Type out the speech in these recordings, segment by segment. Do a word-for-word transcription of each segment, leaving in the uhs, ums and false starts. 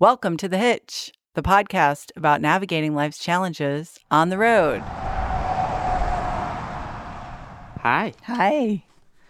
Welcome to The Hitch, the podcast about navigating life's challenges on the road. Hi. Hi.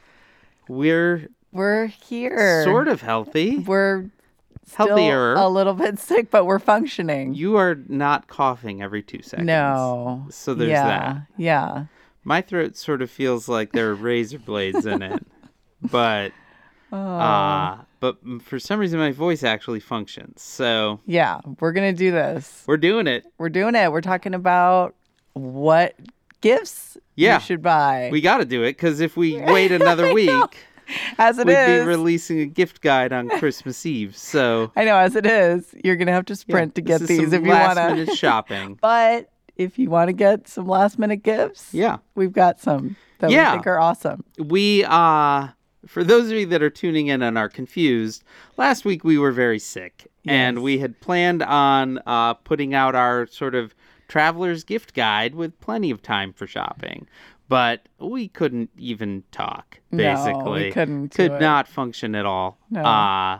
We're We're here. sort of healthy. We're still Healthier. a little bit sick, but we're functioning. You are not coughing every two seconds. No. So there's yeah. that. Yeah. My throat sort of feels like there are razor blades in it. But Oh. uh, but for some reason my voice actually functions. So Yeah. We're going to do this. we're doing it. We're doing it. We're talking about what gifts Yeah. you should buy. We got to do it because if we wait another week, As it we'd is. be releasing a gift guide on Christmas Eve. So I know, as it is, you're going to have to yeah, sprint to this get is these some if you want last to. minute shopping. But if you want to get some last minute gifts, Yeah. we've got some that Yeah. we think are awesome. We, uh, for those of you that are tuning in and are confused, last week we were very sick. And Yes. we had planned on uh, putting out our sort of traveler's gift guide with plenty of time for shopping. But we couldn't even talk, basically. No, we couldn't do Could it. not function at all. No. Uh,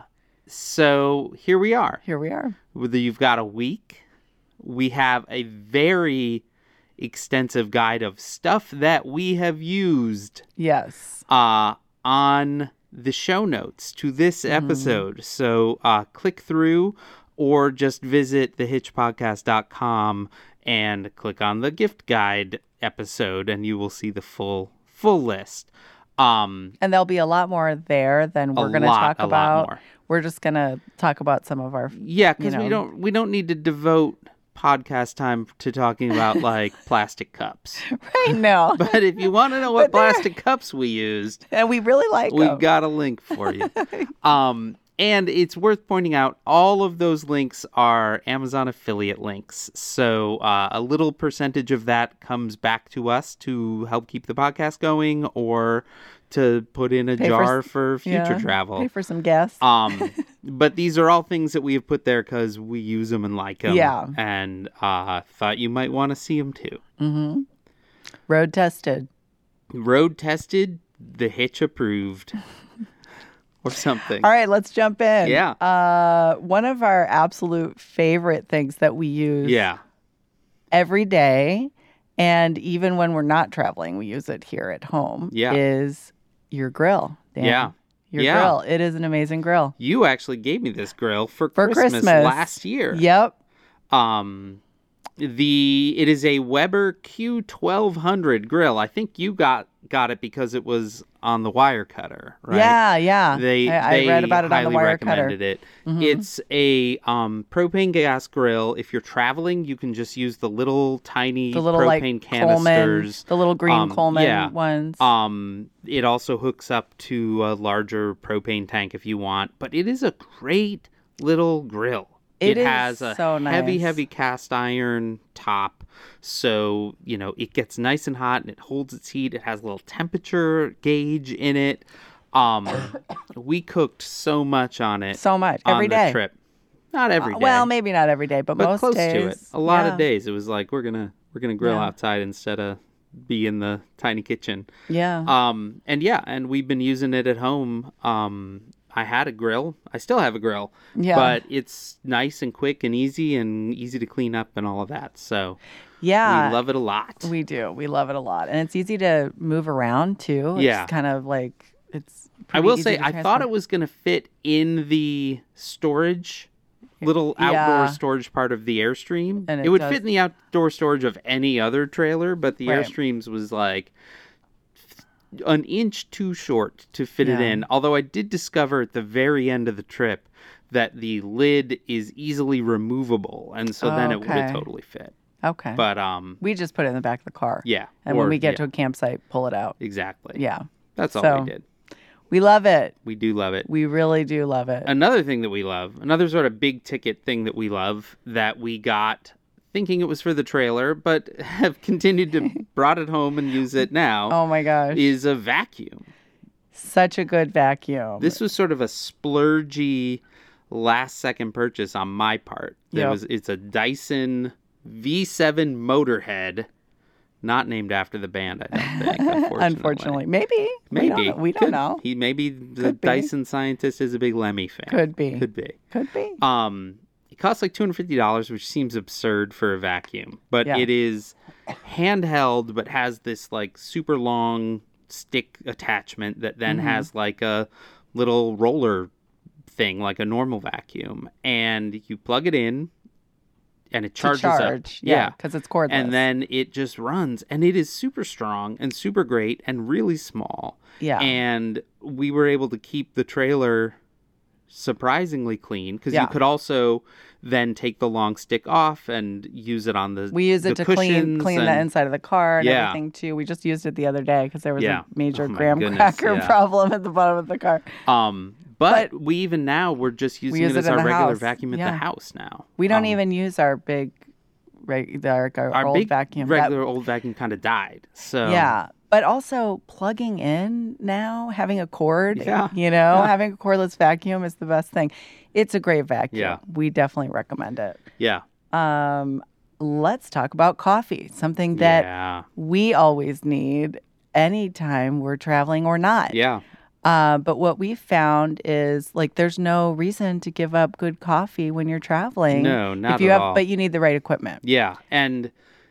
so here we are. Here we are. Whether you've got a week, we have a very extensive guide of stuff that we have used Yes. uh, on the show notes to this episode. Mm. So uh, click through or just visit the hitch podcast dot com and click on the gift guide episode and you will see the full full list. Um, And there'll be a lot more there than we're A going to lot, talk a lot about. more. We're just going to talk about some of our yeah, because You know. we don't we don't need to devote podcast time to talking about like plastic cups. right now. But if you want to know what But there- plastic cups we used, And we really like we've them. got a link for you. um, and it's worth pointing out, all of those links are Amazon affiliate links. So uh, a little percentage of that comes back to us to help keep the podcast going or to put in a Pay for jar s- for, future Yeah. travel. Pay for some gas. Um, but these are all things that we have put there because we use them and like them. Yeah. And uh, thought you might want to see them too. mm-hmm. Road tested. Road tested, the hitch approved. Or something. All right, let's jump in. Yeah. Uh, one of our absolute favorite things that we use Yeah. every day, and even when we're not traveling, we use it here at home, Yeah. is your grill. Dan. Yeah. Your Yeah. grill. It is an amazing grill. You actually gave me this grill for, For Christmas, Christmas. last year. Yep. Um, the it is a Weber Q twelve hundred grill. I think you got got it because it was on the wire cutter, right? Yeah, yeah. They I, they I read about it on the highly wire cutter. recommended it. Mhm. It's a um, propane gas grill. If you're traveling, you can just use the little tiny The little propane like canisters. Coleman, the little green Um, Coleman yeah. ones. Um, it also hooks up to a larger propane tank if you want, but it is a great little grill. It is has a so heavy, nice. heavy cast iron top, so you know it gets nice and hot and it holds its heat. It has a little temperature gauge in it. Um, we cooked so much on it. So much. on Every the day. trip. Not every Uh, day. well, maybe not every day, but, but most close days. to it. A lot yeah. of days, it was like we're gonna we're gonna grill Yeah. outside instead of be in the tiny kitchen. Yeah. Um, and yeah, and we've been using it at home. Um, I had a grill. I still have a grill. Yeah. But it's nice and quick and easy and easy to clean up and all of that. So yeah. we love it a lot. We do. We love it a lot. And it's easy to move around, too. It's Yeah. kind of like, it's I pretty will easy say, to I transfer. thought it was going to fit in the storage, little outdoor Yeah. storage part of the Airstream. And it it would does- fit in the outdoor storage of any other trailer, but the Right. Airstreams was like an inch too short to fit it Yeah. in. Although I did discover at the very end of the trip that the lid is easily removable, and so then it would have Okay. totally fit. Okay. But um, we just put it in the back of the car. yeah. And or- when we get yeah, to a campsite, pull it out. exactly. Yeah. That's all So- we did. We love it. We do love it. We really do love it. Another thing that we love, another sort of big ticket thing that we love that we got thinking it was for the trailer, but have continued to brought it home and use it now, oh my gosh. is a vacuum. Such a good vacuum. This was sort of a splurgy last second purchase on my part. It Yep. was it's a Dyson V seven Motorhead, not named after the band, I don't think, unfortunately. Unfortunately. Maybe. Maybe. We don't know. We don't Could- know. He maybe the Could be. Dyson scientist is a big Lemmy fan. Could be. Could be. Could be. Um it costs like two hundred fifty dollars, which seems absurd for a vacuum. But Yeah. it is handheld, but has this like super long stick attachment that then Mm-hmm. has like a little roller thing, like a normal vacuum. And you plug it in, and it charges to charge. up. Yeah, because it's cordless. And then it just runs. And it is super strong and super great and really small. yeah. And we were able to keep the trailer surprisingly clean because Yeah. you could also then take the long stick off and use it on the we use it the to clean cushions clean the and- inside of the car and Yeah. everything too. We just used it the other day because there was Yeah. a major Oh my graham goodness, cracker yeah. problem at the bottom of the car. Um, but, But- we even now we're just using use it it as in our the regular house. vacuum at Yeah. the house now. We don't Um, even use our big, reg- our, our, our old big vacuum. That- regular old vacuum kind of died. So yeah, but also plugging in now, having a cord. Yeah. You know, Yeah. having a cordless vacuum is the best thing. It's a great vacuum. Yeah. We definitely recommend it. yeah, Um, let's talk about coffee. Something that yeah, we always need anytime we're traveling or not. yeah. Uh, but what we found is like there's no reason to give up good coffee when you're traveling. No, not if you at have, all. But you need the right equipment. Yeah, and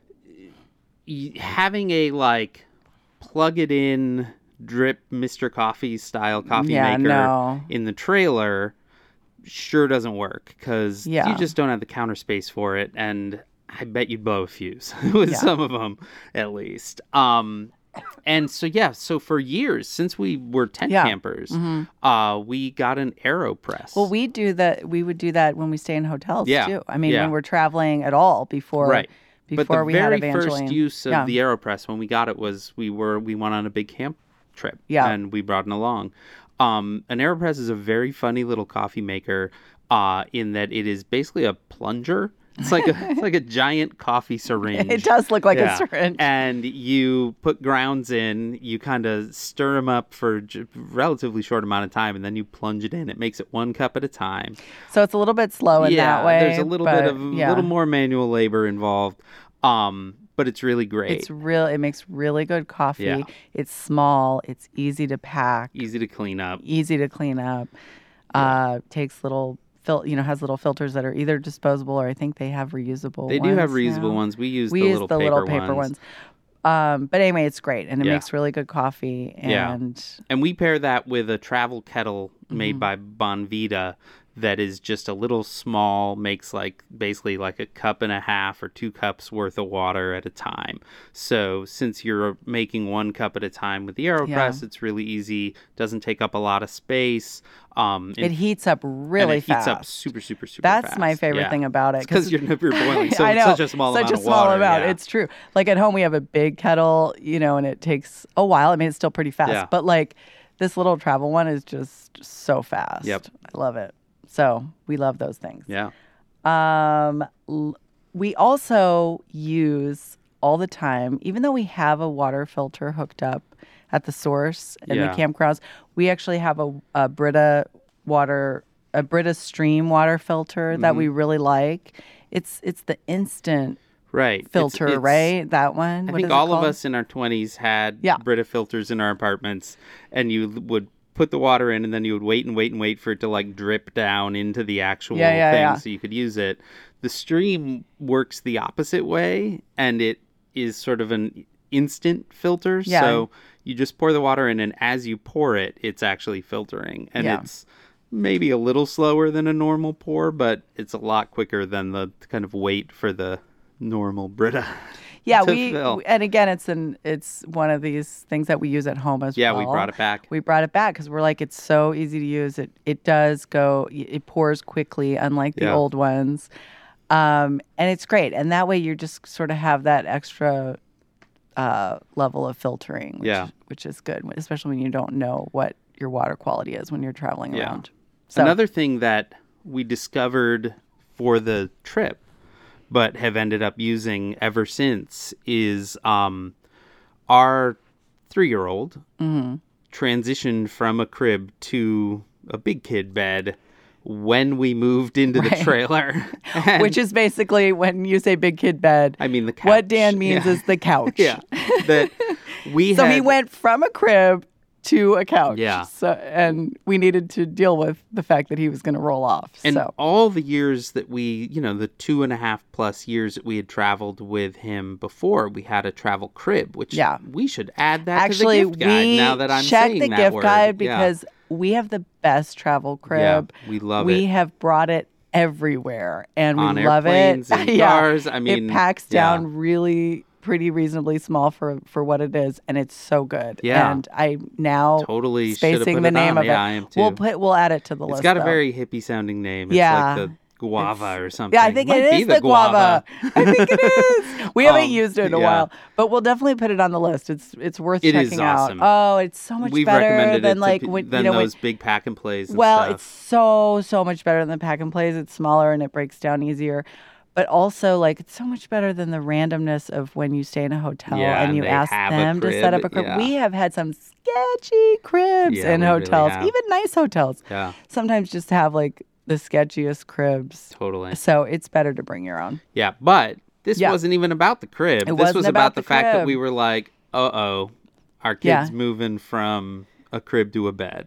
y- having a like plug it in drip Mister Coffee style coffee Yeah, maker no. in the trailer sure doesn't work because Yeah. you just don't have the counter space for it, and I bet you'd blow a fuse with Yeah. some of them at least. Um, and so yeah, so for years since we were tent Yeah. campers, uh, we got an AeroPress. Well, we do that. We would do that when we stay in hotels Yeah, too. I mean, yeah. when we're traveling at all before, right. before But the we very had Evangeline. first use of yeah. the AeroPress when we got it was we were we went on a big camp trip. Yeah. And we brought it along. Um, an AeroPress is a very funny little coffee maker uh, in that it is basically a plunger. It's like a it's like a giant coffee syringe. It does look like Yeah. a syringe. And you put grounds in, you kind of stir them up for a relatively short amount of time, and then you plunge it in. It makes it one cup at a time. So it's a little bit slow in yeah, that way. there's a little but, bit of a yeah. little more manual labor involved, um, but it's really great. It's real. It makes really good coffee. Yeah. It's small. It's easy to pack. Easy to clean up. Easy to clean up. Uh, takes little fil- you know, has little filters that are either disposable or I think they have reusable. They do have ones reusable now. ones. We use We the use little the paper little paper ones. ones. Um, but anyway, it's great and it Yeah. makes really good coffee. Yeah. And And we pair that with a travel kettle Mm-hmm. made by Bonvita that is just a little small, makes like basically like a cup and a half or two cups worth of water at a time. So since you're making one cup at a time with the AeroPress, Yeah. it's really easy, doesn't take up a lot of space. Um, it heats up really and it fast. heats up super, super, super That's fast. my favorite Yeah. thing about it. Because you're, you're boiling so, I know, such a small such amount a of small water. amount. Yeah. It's true. Like at home, we have a big kettle, you know, and it takes a while. I mean, it's still pretty fast, Yeah. but like this little travel one is just so fast. Yep. I love it. So we love those things. Yeah. Um, l- we also use all the time, even though we have a water filter hooked up at the source in Yeah. the campgrounds, we actually have a, a Brita water, a Brita Stream water filter that Mm-hmm. we really like. It's it's the instant Right. It's- filter, it's- right? That one. I What think is it all of called? us in our twenties had Yeah. Brita filters in our apartments, and you l- would put the water in, and then you would wait and wait and wait for it to like drip down into the actual Yeah, yeah, thing yeah. so you could use it. The Stream works the opposite way, and it is sort of an instant filter. Yeah. So you just pour the water in, and as you pour it, it's actually filtering. And Yeah. it's maybe a little slower than a normal pour, but it's a lot quicker than the kind of wait for the normal Brita. Yeah, to we fill. and again, it's an it's one of these things that we use at home as Yeah, well. we brought it back. We brought it back because we're like, it's so easy to use. It it does go, it pours quickly, unlike the Yeah. old ones, um, and it's great. And that way, you just sort of have that extra uh, level of filtering, which, Yeah. which is good, especially when you don't know what your water quality is when you're traveling Yeah. around. So, Another thing that we discovered for the trip, but have ended up using ever since, is um, our three-year-old Mm-hmm. transitioned from a crib to a big kid bed when we moved into Right. the trailer. And, which is basically when you say big kid bed, I mean, the couch. what Dan means Yeah. is the couch. yeah, that we So had, he went from a crib to a couch. Yeah. So, and we needed to deal with the fact that he was going to roll off. And so. all the years that we, you know, the two and a half plus years that we had traveled with him before, we had a travel crib, which yeah. we should add that Actually, to the gift guide we now that I'm checked saying the that gift word. guide Yeah. because we have the best travel crib. Yeah, we love we it. have brought it everywhere, and we On love airplanes it. and yeah. cars. I mean, it packs yeah. down really pretty reasonably small for for what it is, and it's so good. Yeah. And I now Totally should have spacing put the it name on. of Yeah, it. I am too. We'll put we'll add it to the It's list. got a though. very hippie sounding name. It's Yeah. like the guava or something. Yeah, I think Might it be is the guava. I think it is. We haven't Um, used it in a yeah. while, but we'll definitely put it on the list. It's it's worth It is checking awesome. out. Oh, it's so much We've better recommended than it like to, pe- when than you know when- those big pack and plays and well, stuff. it's so so much better than the pack and plays. It's smaller and it breaks down easier. But also, like, it's so much better than the randomness of when you stay in a hotel Yeah, and and you they ask have a them to set up a crib. crib. Yeah. We have had some sketchy cribs Yeah, in we really hotels, have. even nice hotels. Yeah, Sometimes just have like the sketchiest cribs. totally. So it's better to bring your own. Yeah, but this Yeah. wasn't even about the crib. It this wasn't was about about, the the fact that crib. we were like, uh-oh, our kid's Yeah. moving from a crib to a bed.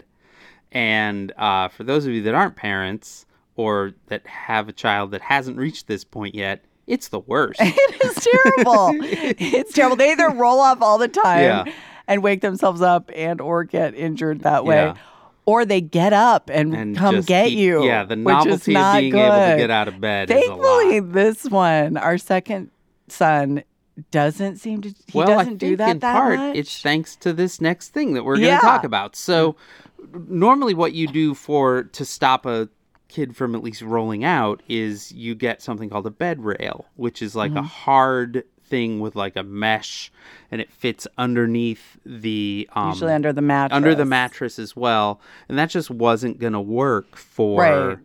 And uh, for those of you that aren't parents or that have a child that hasn't reached this point yet, it's the worst. It is terrible. It's terrible. They either roll off all the time Yeah. and wake themselves up and or get injured that way. Yeah. Or they get up and, And come just get keep- you. Yeah, the which is novelty of not being good. able to get out of bed is a Thankfully, lot. this one, our second son, doesn't seem to. He well, doesn't I think do that in that part much. it's thanks to this next thing that we're going to Yeah. talk about. So normally what you do for to stop a kid from at least rolling out is you get something called a bed rail, which is like Mm-hmm. a hard thing with like a mesh, and it fits underneath the um, Usually under the mattress. under the mattress as well, and that just wasn't going to work for Right.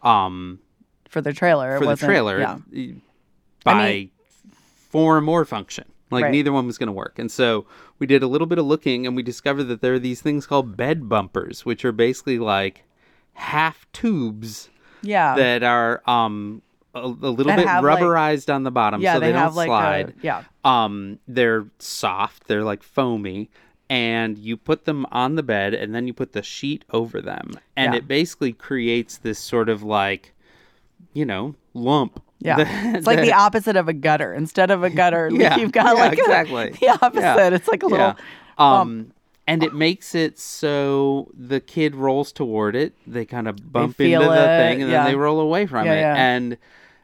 um for the trailer. It for the wasn't- trailer Yeah. by I mean- form or function. Like Right. neither one was going to work. And so we did a little bit of looking and we discovered that there are these things called bed bumpers, which are basically like half tubes Yeah. that are um a, a little That bit have, like- rubberized on the bottom yeah, so they, they, don't have like slide. a yeah. Um they're soft, they're like foamy, and you put them on the bed and then you put the sheet over them. And Yeah. it basically creates this sort of like, you know, lump. Yeah, that- it's like the that- opposite of a gutter. Instead of a gutter, Yeah, you've got yeah, like a- exactly. the opposite. Yeah, It's like a little. yeah. Um, and it makes it so the kid rolls toward it. They kind of bump into feel the it, thing, and yeah. then they roll away from Yeah, it. yeah. And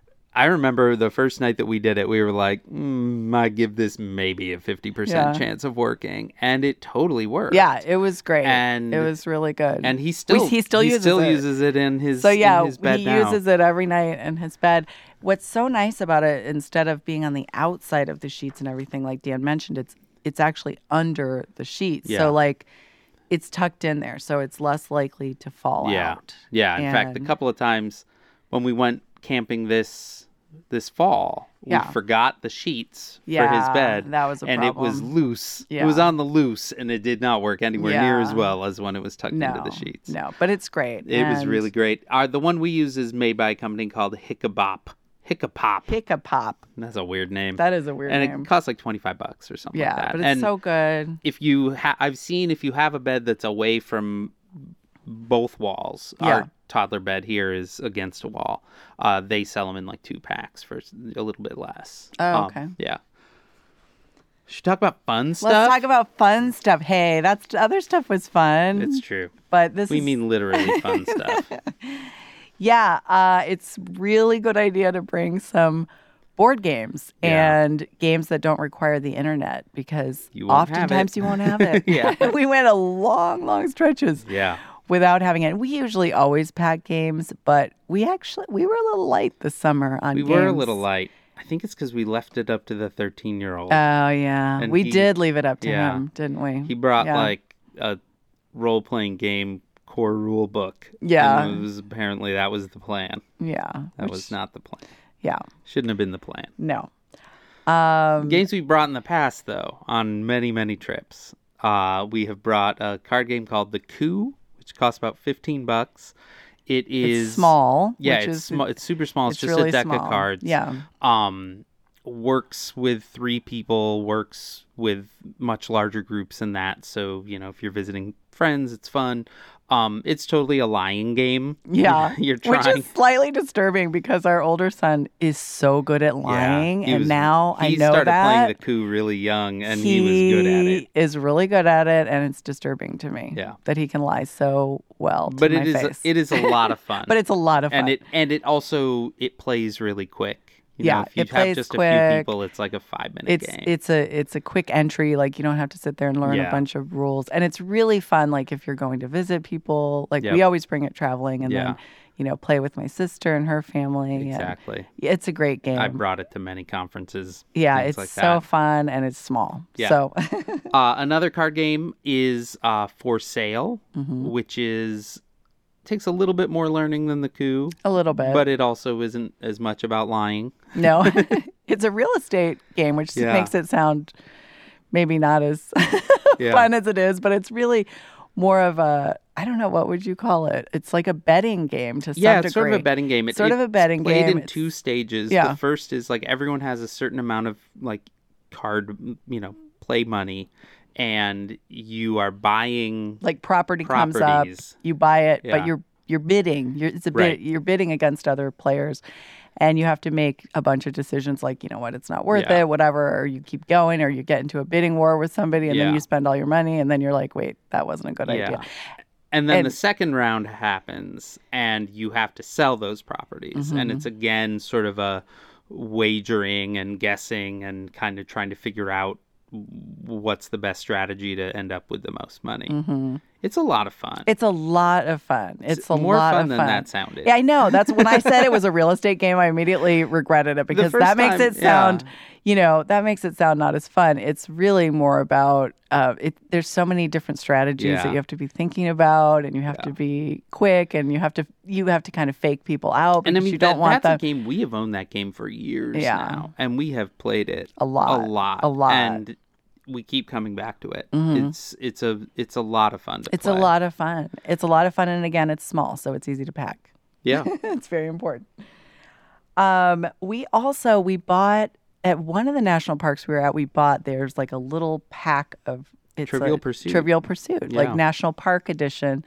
I remember the first night that we did it, we were like, mm, I give this maybe a fifty percent Yeah. chance of working, and it totally worked. Yeah, it was great. And- it was really good. And he still he still uses still it. uses it in his So yeah, in his bed he now. uses it every night in his bed. What's so nice about it, instead of being on the outside of the sheets and everything, like Dan mentioned, it's it's actually under the sheets. Yeah. So like, it's tucked in there, so it's less likely to fall Yeah. out. Yeah. In fact, a And- couple of times when we went camping this this fall, Yeah. we forgot the sheets for his Yeah, bed. that was a and it was problem. loose. It Yeah. was on the loose, and it did not work anywhere near Yeah. as well as when it was tucked No, into the sheets. no, but it's great. It was And really great. Uh, the one we use is made by a company called Hickabop. Hickapop. Hickapop. That's a weird name. That is a weird and name. it costs like twenty-five bucks or something Yeah, like that. but it's and so good. if you ha- I've seen if you have a bed that's away from both walls. Yeah. Our toddler bed here is against a wall. Uh, they sell them in like two packs for s- a little bit less. Oh, Um, okay. Yeah. Should we talk about fun stuff? Let's talk about fun stuff. Hey, that's the other stuff was fun. It's true. but this We is mean literally fun stuff. yeah, uh, it's really good idea to bring some board games Yeah. and games that don't require the internet because You won't have oftentimes it. you won't have it. Yeah. we went a long, long stretches Yeah. without having it. We usually always pack games, but we actually we were a little light this summer on We games. were a little light. I think it's because we left it up to the thirteen-year-old. Oh yeah, And we he- did leave it up to yeah. him, didn't we? he brought Yeah. like a role-playing game core rule book. Yeah. And it was apparently that was the plan. yeah, That which- was not the plan. yeah, Shouldn't have been the plan. no. Um, Games we brought in the past, though, on many, many trips. Uh, we have brought a card game called The Coup, which costs about fifteen bucks. It is it's small. Yeah, which it's is, small. It's super small. It's, it's just really a deck small. of cards. Yeah. Um, works with three people, works with much larger groups than that. So, you know, if you're visiting friends, it's fun. Um, it's totally a lying game. Yeah. You're trying. Which is slightly disturbing because our older son is so good at lying. Yeah, he and was- now I He know started that. playing the coup really young, and he, was good at it. He is really good at it, and it's disturbing to me Yeah. that he can lie so well to But my it is face. it is a lot of fun. But it's a lot of fun. and it and it also it plays really quick. You Yeah, know, if you it have plays just a quick. few people, it's like a five minute it's game. it's a it's a quick entry. Like you don't have to sit there and learn Yeah. a bunch of rules, and it's really fun. Like if you're going to visit people, like Yep. we always bring it traveling, and Yeah. then you know play with my sister and her family. and Exactly. it's a great game. I brought it to many conferences. yeah, things it's like so that. fun and it's small. Yeah. So Uh, another card game is uh, For Sale, Mm-hmm. which is takes a little bit more learning than the coup, a little bit, but it also isn't as much about lying. no, it's a real estate game, which Yeah. makes it sound maybe not as Yeah. fun as it is, but it's really more of a I don't know what would you call it. It's like a betting game to some Yeah, degree. it's sort of a betting game. It, Sort of it's a betting played game. in two stages. Yeah. The first is like everyone has a certain amount of like card, you know, play money, and you are buying. Like property comes up, Properties. you buy it, Yeah. but you're you're bidding. You're, it's a Right. bid. You're bidding against other players, and you have to make a bunch of decisions. Like you know what, it's not worth Yeah. it, whatever. Or you keep going, or you get into a bidding war with somebody, and Yeah. then you spend all your money, and then you're like, wait, that wasn't a good Yeah. idea. And then And- the second round happens, and you have to sell those properties. Mm-hmm. And it's again sort of a wagering and guessing and kind of trying to figure out what's the best strategy to end up with the most money. Mm-hmm. It's a lot of fun. It's a lot of fun. It's a more lot fun of than fun. that sounded. Yeah, I know. That's when I said it was a real estate game. I immediately regretted it because first that makes time- it yeah. sound, you know, that makes it sound not as fun. It's really more about. Uh, it, there's so many different strategies Yeah. that you have to be thinking about, and you have to be quick, and you have to you have to kind of fake people out because And I mean, you don't that, want that's them. a game. We have owned that game for years Yeah. now, and we have played it A lot. a lot, A lot. and we keep coming back to it. It's it's a it's a lot of fun to It's play. a lot of fun. It's a lot of fun, and again, it's small, so it's easy to pack. Yeah, It's very important. Um, we also we bought at one of the national parks we were at. We bought there's like a little pack of it's Trivial a Pursuit. Trivial Pursuit, Yeah. like National Park Edition,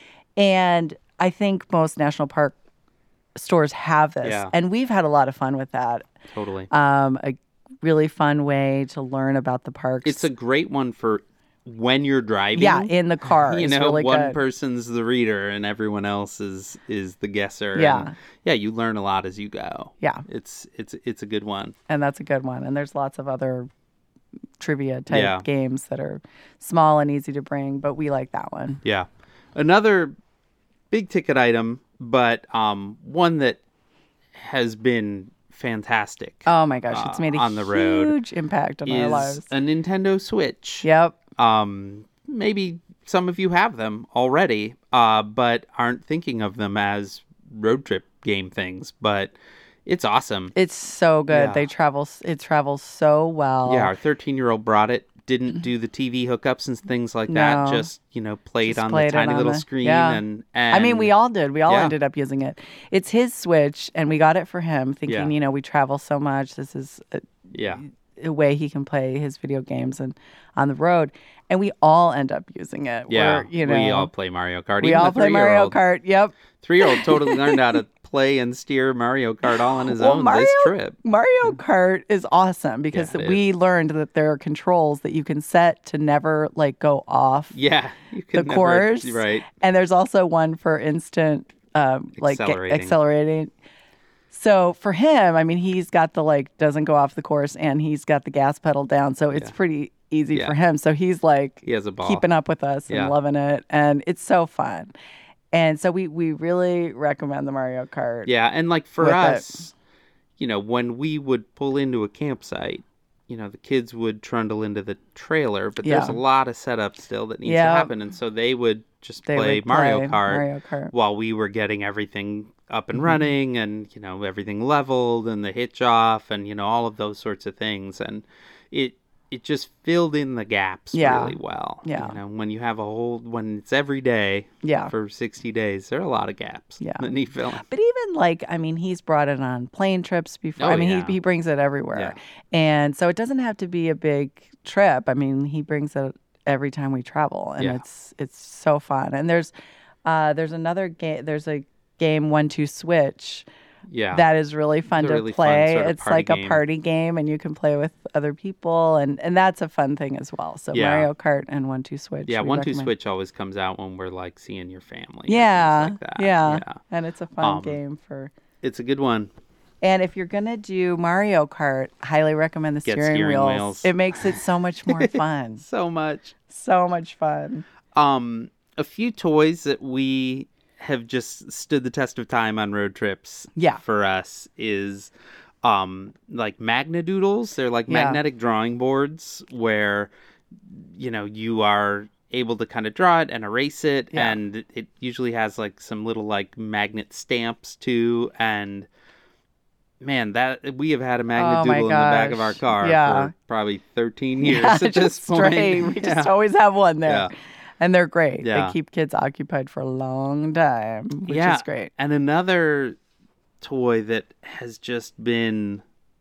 and I think most national park stores have this, Yeah. and we've had a lot of fun with that. totally. Um, a really fun way to learn about the parks. It's a great one for when you're driving. yeah, in the car. you It's know, really one good. person's the reader and everyone else is is the guesser. Yeah. and yeah, you learn a lot as you go. Yeah. it's it's it's a good one. And that's a good one. And there's lots of other trivia type Yeah. games that are small and easy to bring, but we like that one. Yeah, another big ticket item, but um, one that has been fantastic. Oh my gosh, it's uh, made a on the road huge impact on our is lives. a Nintendo Switch. Yep. Um, maybe some of you have them already, uh, but aren't thinking of them as road trip game things. But it's awesome. It's so good. Yeah. They travel it travels so well. Yeah, our thirteen-year-old brought it. Didn't do the T V hookups and things like that. No. Just you know, played Just on played it the tiny on little the- screen. yeah. And, and I mean, we all did. We all Yeah. ended up using it. It's his Switch, and we got it for him, thinking, Yeah. you know, we travel so much. This is a, yeah, a way he can play his video games and on the road. And we all end up using it. yeah. We're, you know, we all play Mario Kart. we Even all the play Mario three-year-old. Kart. Yep. Three-year-old totally learned how to play and steer Mario Kart all on his Well, own Mario- this trip. Mario Kart is awesome because Yeah, it we learned that there are controls that you can set to never like go off Yeah, you the can never, course. right? And there's also one for instant um, like ge- Accelerating. accelerating. So for him, I mean, he's got the like doesn't go off the course and he's got the gas pedal down. So it's Yeah. pretty easy Yeah. for him. So he's like He has a ball. keeping up with us and Yeah. loving it. And it's so fun. And so we, we really recommend the Mario Kart. Yeah, and like for with it. us, you know, when we would pull into a campsite, you know, the kids would trundle into the trailer, but there's a Yeah. lot of setup still that needs Yeah. to happen, and so they would just They play would Mario play Kart Mario Kart. while we were getting everything up and Mhm. running, and you know, everything leveled and the hitch off, and you know, all of those sorts of things, and it it just filled in the gaps Yeah. really well. Yeah. You know, when you have a whole, when it's every day Yeah. for sixty days, there are a lot of gaps Yeah. that need filling. But even like, I mean, he's brought it on plane trips before. Oh, I mean, yeah. he he brings it everywhere. Yeah. And so it doesn't have to be a big trip. I mean, he brings it every time we travel, and Yeah. it's it's so fun. And there's uh there's another game, there's a game One Two Switch Yeah. that is really fun It's a to really fun play. sort of It's party like a game. party game, and you can play with other people, and and that's a fun thing as well. So Yeah. Mario Kart and One Two Switch. Yeah, we One Two recommend. Switch always comes out when we're like seeing your family. or Yeah, things like that. yeah, yeah. and it's a fun Um, game for. It's a good one. And if you're gonna do Mario Kart, highly recommend the Get steering, steering wheels. wheels. It makes it so much more fun. So much. So much fun. Um, a few toys that we have just stood the test of time on road trips. Yeah. For us is, um, like Magnadoodles. They're like Yeah. magnetic drawing boards where, you know, you are able to kind of draw it and erase it, Yeah. and it usually has like some little like magnet stamps too. And man, that we have had a Magnadoodle Oh my in the back of gosh. our car Yeah. for probably thirteen years Yeah, at this just point. straight. We Yeah. just always have one there. Yeah. And they're great. Yeah. They keep kids occupied for a long time, which Yeah. is great. And another toy that has just been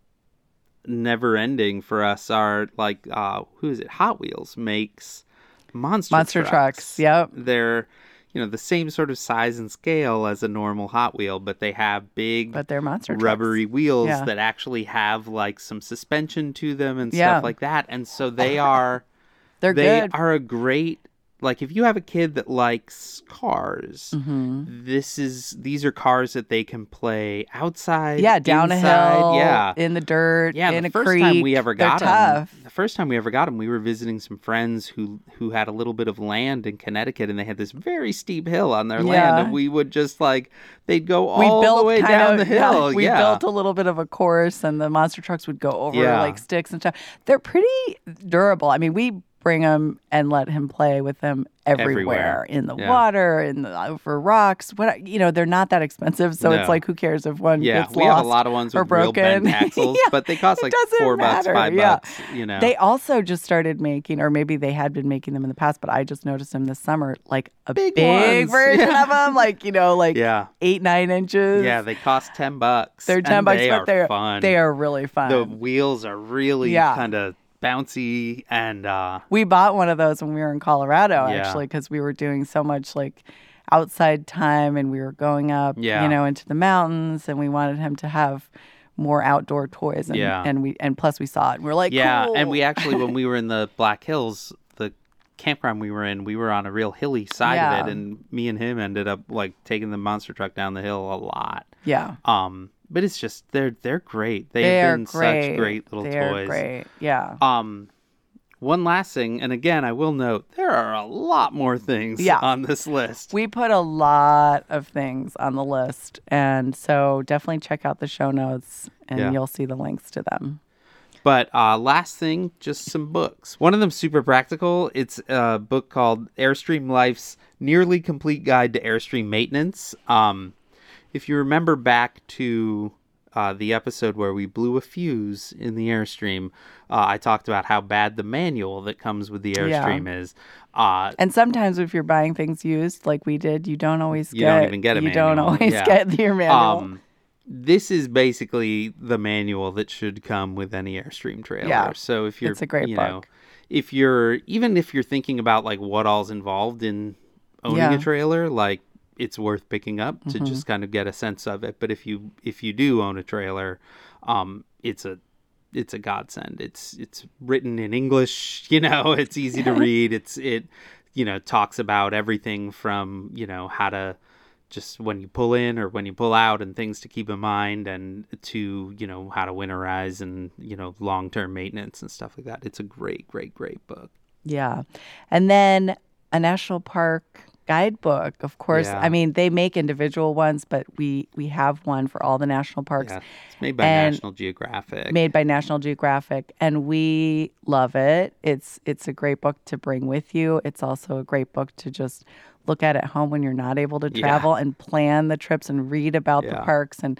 never ending for us are like uh who is it? Hot Wheels makes monster Monster trucks. trucks, yep. They're, you know, the same sort of size and scale as a normal Hot Wheel, but they have big But they're monster trucks. rubbery wheels Yeah. that actually have like some suspension to them and Yeah. stuff like that. And so they are They're they good. are a great, like if you have a kid that likes cars, Mm-hmm. this is these are cars that they can play outside, Yeah, down inside. a hill, yeah, in the dirt, yeah. in the a first creek. time we ever got They're them, tough. the first time we ever got them, we were visiting some friends who who had a little bit of land in Connecticut, and they had this very steep hill on their land, Yeah. and we would just like they'd go We all built the way kind down of, the hill. Yeah, we yeah. built a little bit of a course, and the monster trucks would go over Yeah. like sticks and stuff. They're pretty durable. I mean, we bring him and let him play with them everywhere, Everywhere. in the Yeah. water, in the over rocks. What you know, they're not that expensive, so No. it's like who cares if one Yeah, gets we lost have a lot of ones or with real broken. bent axles, Yeah, but they cost it like doesn't four bucks, matter, five yeah. bucks. You know, They also just started making, or maybe they had been making them in the past, but I just noticed them this summer, like a Big big, ones. version Yeah. of them, like you know, like yeah, eight nine inches. yeah. They cost ten bucks. They're ten and bucks, they but are they're fun. they are really fun. The wheels are really Yeah. kind of bouncy and uh We bought one of those when we were in Colorado, Yeah. actually, because we were doing so much like outside time, and we were going up, Yeah. you know, into the mountains, and we wanted him to have more outdoor toys, and Yeah. and we and plus we saw it, and we were like, yeah. cool. And we actually, when we were in the Black Hills, the campground we were in, we were on a real hilly side Yeah. of it, and me and him ended up like taking the monster truck down the hill a lot. yeah, Um, but it's just they're they're great. They've they are been great. such great little they toys. are great, yeah. Um, one last thing, and again, I will note there are a lot more things Yeah. on this list. We put a lot of things on the list, and so definitely check out the show notes, and Yeah. you'll see the links to them. But uh, last thing, just some books. One of them super practical. It's a book called Airstream Life's Nearly Complete Guide to Airstream Maintenance. Um, if you remember back to uh, the episode where we blew a fuse in the Airstream, uh, I talked about how bad the manual that comes with the Airstream is. Uh, And sometimes if you're buying things used, like we did, you don't always You get. don't even get a You don't manual, always yeah. get your manual. Um, this is basically the manual that should come with any Airstream trailer. Yeah. So if you're, It's a great you know, book. if you're, even if you're thinking about like what all's involved in owning Yeah. a trailer, like it's worth picking up to Mhm. just kind of get a sense of it. But if you, if you do own a trailer, um, it's a, it's a godsend. It's, it's written in English, you know, it's easy to read. It's, it, you know, talks about everything from, you know, how to, just when you pull in or when you pull out and things to keep in mind, and to, you know, how to winterize and, you know, long-term maintenance and stuff like that. It's a great, great, great book. Yeah. And then a national park guidebook, of course. Yeah. I mean, they make individual ones, but we we have one for all the national parks. Yeah, it's made by And National Geographic. Made by National Geographic, and we love it. It's it's a great book to bring with you. It's also a great book to just look at at home when you're not able to Yeah. travel and plan the trips and read about the Yeah. parks. And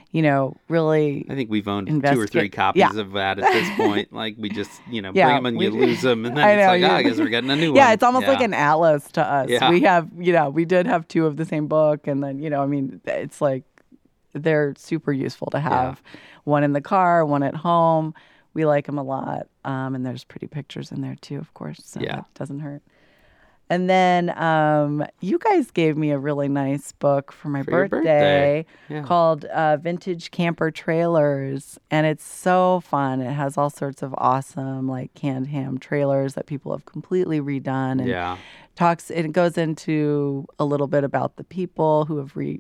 you know, really. I think we've owned two or investigate- three copies Yeah. of that at this point. Like, we just, you know, Yeah, bring them and we- you lose them. And then I it's know, like, you- oh, I guess we're getting a new one. Yeah, it's almost like Yeah. an atlas to us. Yeah. We have, you know, we did have two of the same book, and then, you know, I mean, it's like they're super useful to have. One in the car, one at home. We like them a lot. Um, and there's pretty pictures in there too, of course. So Yeah. that doesn't hurt. And then um, you guys gave me a really nice book for my For your birthday, birthday. Yeah. called uh, Vintage Camper Trailers. And it's so fun. It has all sorts of awesome, like, canned ham trailers that people have completely redone. And Yeah. talks, it goes into a little bit about the people who have re,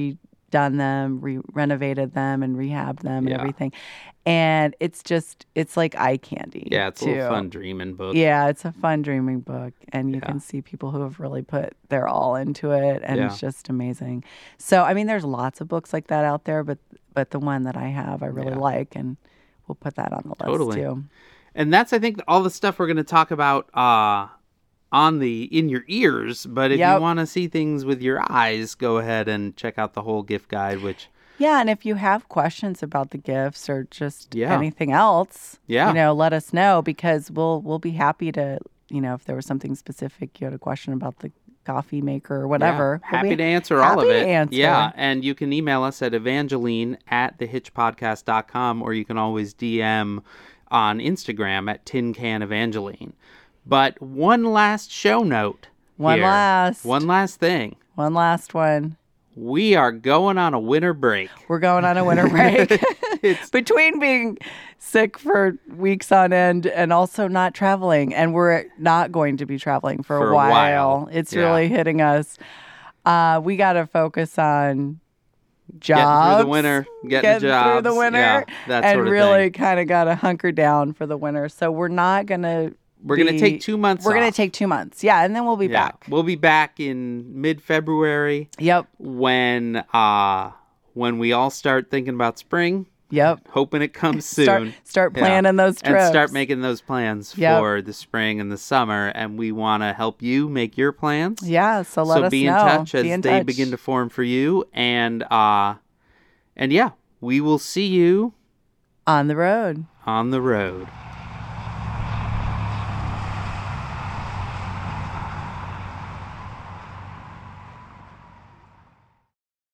redone them, re, renovated them, and rehabbed them and Yeah. everything. And it's just, it's like eye candy. Yeah, it's a too. little fun dreaming book. Yeah, it's a fun dreaming book, and you Yeah. can see people who have really put their all into it, and Yeah. it's just amazing. So, I mean, there's lots of books like that out there, but but the one that I have, I really Yeah. like, and we'll put that on the list Totally. too. And that's, I think, all the stuff we're going to talk about uh, on the in your ears. But if Yep. you want to see things with your eyes, go ahead and check out the whole gift guide, which, Yeah, and if you have questions about the gifts or just Yeah. anything else, Yeah. you know, let us know, because we'll we'll be happy to, you know, if there was something specific, you had a question about the coffee maker or whatever. yeah, we'll happy be to answer all of happy it. to answer. Yeah, and you can email us at evangeline at the hitch podcast dot com, or you can always D M on Instagram at tin can evangeline. But one last show note. One here. last. One last thing. One last one. We are going on a winter break. We're going on a winter break. It's- Between being sick for weeks on end and also not traveling, and we're not going to be traveling for, For a, a while. while. It's Yeah. really hitting us. Uh, we got to focus on jobs. Getting through the winter, getting, getting jobs. through the winter, yeah, that and sort of really thing. kind of got to hunker down for the winter. So we're not going to. We're going to take two months We're going off. to take two months. Yeah, and then we'll be Yeah, back. we'll be back in mid-February Yep. when uh when we all start thinking about spring. Yep. Hoping it comes soon. Start start Yeah. planning those trips. And start making those plans Yep. for the spring and the summer. And we want to help you make your plans. Yeah, so let so us be know. in touch as Be in they touch. begin to form for you. And uh and yeah, we will see you on the road. on the road.